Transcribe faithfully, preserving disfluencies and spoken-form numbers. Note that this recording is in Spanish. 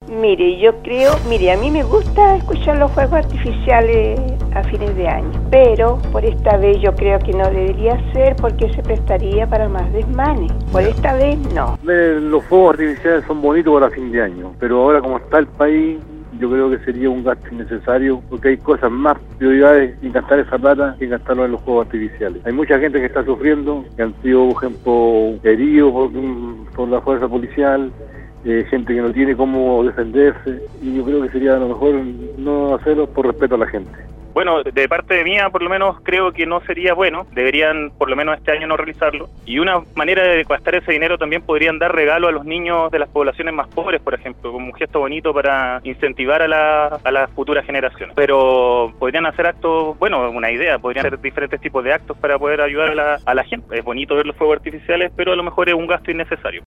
Mire, yo creo, mire, a mí me gusta escuchar los fuegos artificiales a fines de año, pero por esta vez yo creo que no debería ser porque se prestaría para más desmanes. Por esta vez no. Los fuegos artificiales son bonitos para fin de año, pero ahora como está el país, yo creo que sería un gasto innecesario porque hay cosas más prioridades en gastar esa plata que gastarlo en los juegos artificiales. Hay mucha gente que está sufriendo, que han sido, por ejemplo, heridos por, por la fuerza policial, eh, gente que no tiene cómo defenderse, y yo creo que sería a lo mejor no hacerlo por respeto a la gente. Bueno, de parte mía, por lo menos, creo que no sería bueno. Deberían, por lo menos este año, no realizarlo. Y una manera de gastar ese dinero también podrían dar regalo a los niños de las poblaciones más pobres, por ejemplo, como un gesto bonito para incentivar a, la, a las futuras generaciones. Pero podrían hacer actos, bueno, una idea, podrían hacer diferentes tipos de actos para poder ayudar a la, a la gente. Es bonito ver los fuegos artificiales, pero a lo mejor es un gasto innecesario.